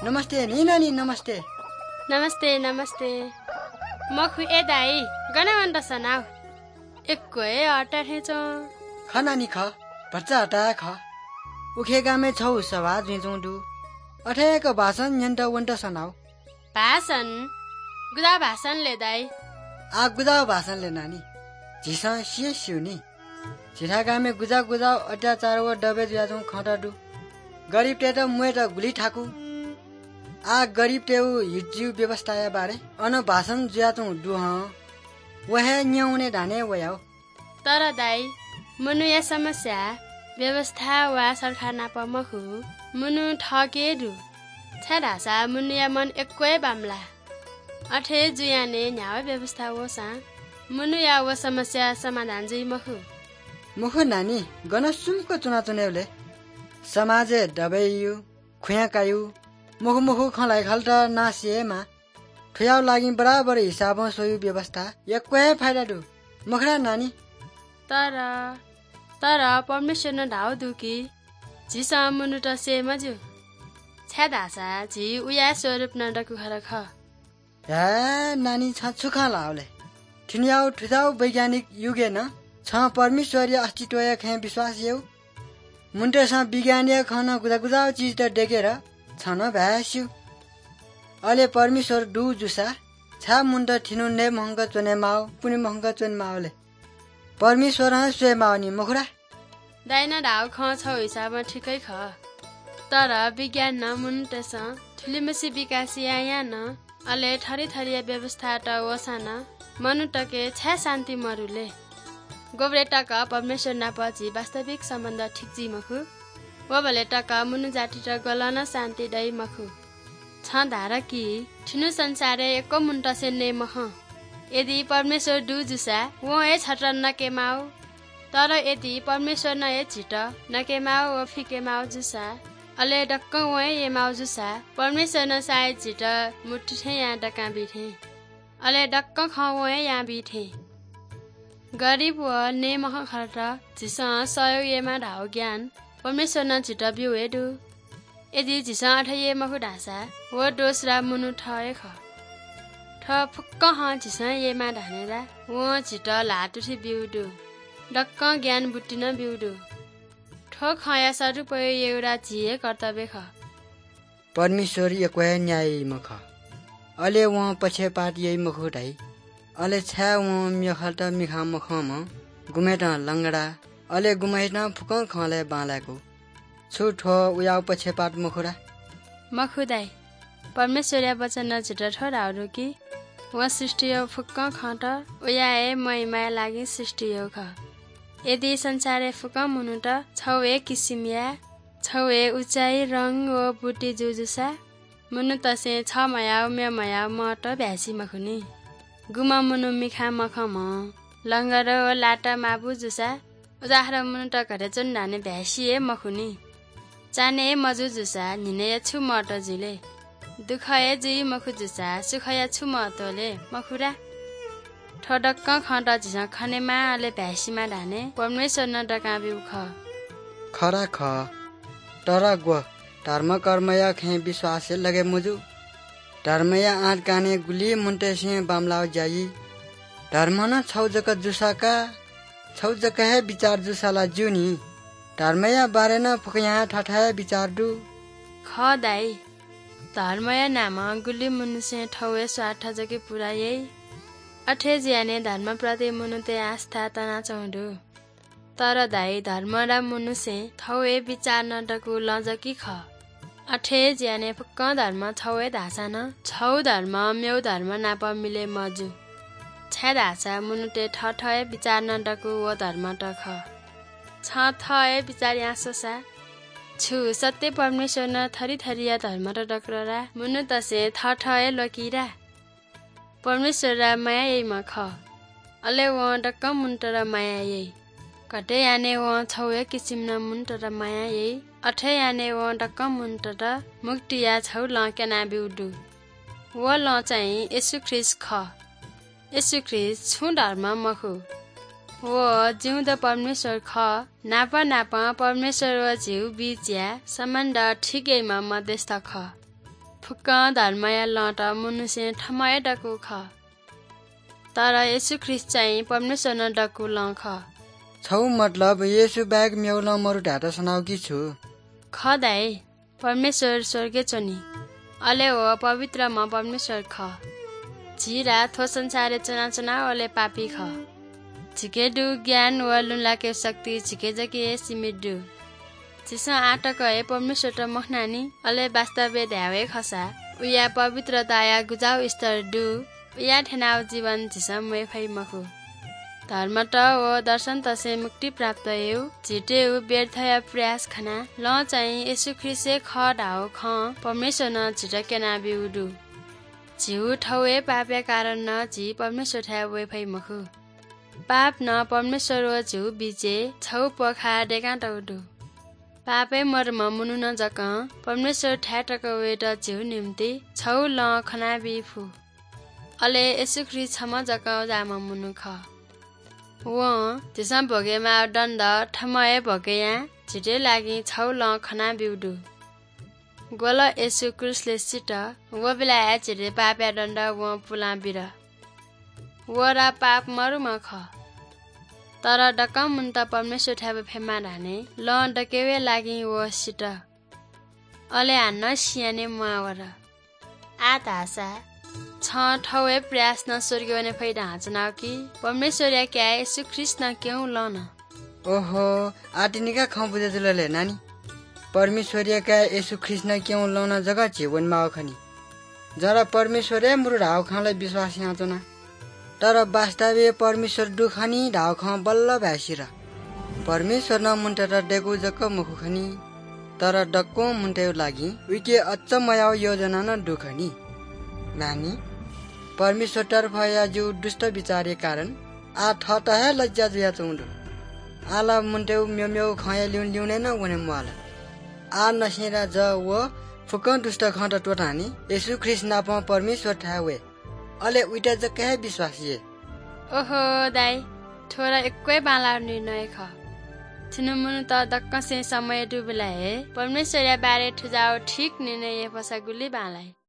नमस्ते नि नानी नमस्ते नमस्ते नमस्ते मखु ए दाई गनावन्द सनाउ एक्कै अटा ठेचो ख नानी ख बच्चा हटा ख उखेगा में छौ सवा जुइजौ दु अठेक भाषण यन्ट वन्ट सनाउ भाषण गुदा भाषणले दाई आ गुदा भाषणले नानी झिसा सिए सिउनी झिठागा में गुजा गुजा अत्याचार व डबे जुयाजौ खटडु गरीब टे त मुए त गुली ठाकु आ गरीब टेउ हिज्यु व्यवस्था बारे अन भाषण जुयाजौ दुह वहे न्याउने धाने वयाउ तर दाई मुनु या समस्या व्यवस्था वा सरकार नाप मखु मुनु ठके दु छाडासा मुनु या मन एक्कै बामला अठे जुयाने न्याव व्यवस्था वसा मुनु या व समस्या समाधान जुइ मुखु नानी गन सुमको चुना चुनेउले समाजे दबैयु खुया कायु मुखु मुखु खलाई खल्टा नासिएमा ठुयाउ लागि बराबर हिसाबमा सोयु व्यवस्था एक्कै फाइदा दु मुखरा नानी तर परमेश्वर न ढाउ दुकी झिसा मुनु त से मजु छ्यादासा झि उया स्वरूप न डकु खरख हे नानी छ छुखा लाउले ठिन्याउ ठुदाउ वैज्ञानिक युगे न छ परमेश्वरीय अस्तित्व खे विश्वास यौ मुन्टेसा विज्ञानीय खन गुदा गुदा चीज त देखेर छन भ्यास्यु अले परमेश्वर दु जुसा छा मुन्ट ठिनु ने महंग चने माउ पुनि महंग चन माउले परमेश्वर स्वे माउनी मुखुरा दाइना ढाउ ख छ हिसाबमा ठिकै ख तर विज्ञान न मुन्टेस ठुलिमसी विकासी आया न अले थरी थरी व्यवस्था त वसान मनु टके छ्या शान्ति मरुले गोब्रे टका परमेश्वर नापछि वास्तविक सम्बन्ध ठिक जी मखु व भले टका मुनु जाति त गलन शान्ति दै मखु छ धारा कि ठिनु संसारे एको मुन्ट सेन्ने मख यदि परमेश्वर दु जुसा वो ए छटन नके माउ तर यदि परमेश्वर न ए छिट नके माउ व फिके माउ जुसा अले डक्क वो ए माउ जुसा परमेश्वर न साय छिट मुठ्ठे या डका बिथे अले डक्क ख वो ए या बिथे गरीब व ने मख खर्ट झिसा सहयोग एमा ढाउ ज्ञान परमेश्वर न छिट बिउ हेदु यदि झिसा अठये मखु ढासा व दोस्रा मुनु ठए ख ठ फुक्क ह झिसा एमा ढानेरा व छिट लाटुठी बिउदु डक्क ज्ञान बुट्टिन बिउदु ठो खया सरुप एउटा झिए कर्तव्य ख परमेश्वर एक्वै न्याय मख अले व पछि पाट यही मखु ढाइ अले छ्या व म्यखल्ट मिखा मखम गुमेट लंगडा अले गुमेट फुक खले बालाको छु ठो उयाउ पछि पाट मखुरा मखुदाई परमेश्वर वचन न छिट ठोराउ कि व सृष्टि फुक्क खट उया ए महिमा लागि सृष्टि ख यदि संसारे फुक मुनु त छौ ए किसिमिया छौ ए उचाइ रङ व बुटी जुजुसा मुनु तसे छ मया म्या म त भ्यासी मखुनी गुमा मुनु मिखा मखम लंगर व लाटा माबु जुसा उदाहर मुनु त घरे चुन ढाने भ्यासी ए मखुनी चाने ए मजु जुसा निने छु म त जिले दुख ए जुइ मखु जुसा सुख या छु म तले मखुरा ठडक्क खट झिसा खनेमा अले भ्यासीमा ढाने परमेश्वर न डका बिउ खरा ख तर गो धर्म कर्मया खे विश्वास लगे मुजु धर्मया आठ काने गुली मुन्टे सिंह बामलाउ जाई धर्म न छौ जक जुसाका छौ जक है विचार जुसाला जुनी धर्मया बारे न फुकया ठाठा विचार दु ख दाई धर्मया नाम गुली मुनु से ठौए स्वार्थ जके पुरा यही अठे ज्याने धर्म प्रति मुनु ते आस्था तना चौडु तर दाई धर्म र मुनु से ठौए विचार न डकु लजकी ख अठे ज्याने फुक्क धर्म छौए धासान छौ धर्म म्यौ धर्म नाप मिले मजु छ्या धासा मुनुटे ठठए विचार न डकु व धर्म त ख छ थए विचार यासोसा छु सत्य परमेश्वर न थरी थरिया धर्म र डकरा मुनु तसे ठठए लकीरा परमेश्वर र माया यही म ख अले व डक्क मुन्ट र माया यही कटे याने व छौए किसिम न मुन्ट र माया यही अठे याने व डक्क मुन्ट र मुक्तिया छौ ल केना बिउडु व ल चाहिँ येशू ख्रीष्ट ख येशू ख्रीष्ट छु धर्म मखु व जिउँद परमेश्वर ख नाप परमेश्वर व जिउ बीच या सम्बन्ध ठिकैमा मध्यस्थ ख फुक्क धर्मया लट मनुष्य ठमय डकु ख तर येशू ख्रिस्ट चाहिँ परमेश्वर न डकु ल ख छौ मतलब येशू बाहेक म्याउला मरु ढाटा सुनाउ कि छु ख दाइ परमेश्वर स्वर्गे चोनी अले हो पवित्र म परमेश्वर ख झिरा थो संसारे चुना ओले पापी ख झिके डु ज्ञान व लुलाके शक्ति झिके जके सीमित डु जिसो आटक है परमेश्वर त मखनानी अले वास्तव ध्यावे खसा उया पवित्र दया गुजाउ स्तर डु उया ठेनाउ जीवन जिसम वे फै मखु धर्म त हो दर्शन तसे मुक्ति प्राप्त हेउ झिटे उ व्यर्थय प्रयास खना ल चाहिँ येशू ख्रिस्टे ख ढाउ ख परमेश्वर न झिटकेना बिउडु झिउ ठौए पापे कारण न झि परमेश्वर ठ्या वे फै मखु पाप न परमेश्वर व झिउ बिचे छौ पखा डेका टौडु पापे मर्म मुनु न जक परमेश्वर ठ्याटक वेट झिउ निम्ति छौ ल खना बिफु अले येशू ख्रिस्ट छम जक जाम मुनु ख व त्यसमा भोगेमा दण्ड ठमय भोगेया झिटे लागि छौ ल खना बिउडु गोल येशू क्रिस्टले सिट व बेला झिटे पाप्या दण्ड व पुला बिर व रा पाप मरुमा ख तर डक मुन्त परमेश्वर ठ्याब फेमा ढाने ल डकेवे लागि व सिट अले हान्न सियाने मावर आ धासा छ ठौए प्रयास न स्वर्गीय फैदा हाँचनाउ कि परमेश्वर या क्या येशू ख्रिस्ट न क्यों लन ओहो आटिनिका खाउ बुझेजुलले नानी परमेश्वरीय का येशू ख्रिस्ट न क्यों लन जगह जीवन मा खनी जरा परमेश्वर मुरु ढाउ खालाई विश्वास याचना तर वास्तविक परमेश्वर दुखनी ढाउ खा बल्ल भ्यासिर परमेश्वर न मुन्टे र डेगु जक मुखु खनी तर डक्को मुन्टे लागि विके अच्च मयाउ योजना न दुखनी नानी परमेश्वर तर्फ या जो दुष्ट विचारे कारण आ ठट है लज्जा जुया चुंडु आला मुन्टे म्यो खया लिउने न वने माला आ नसेरा ज व फुक दुष्ट खट टोटानी येशू ख्रिस्ट नाप परमेश्वर ठावे अले उइटा ज कहे विश्वासिए ओहो दाइ थोरा एकै बाला निर्णय ख छिनुमुनु त दक्क से समय डुबला हे परमेश्वर या बारे ठुजाउ ठीक निर्णय पसा गुली बालाई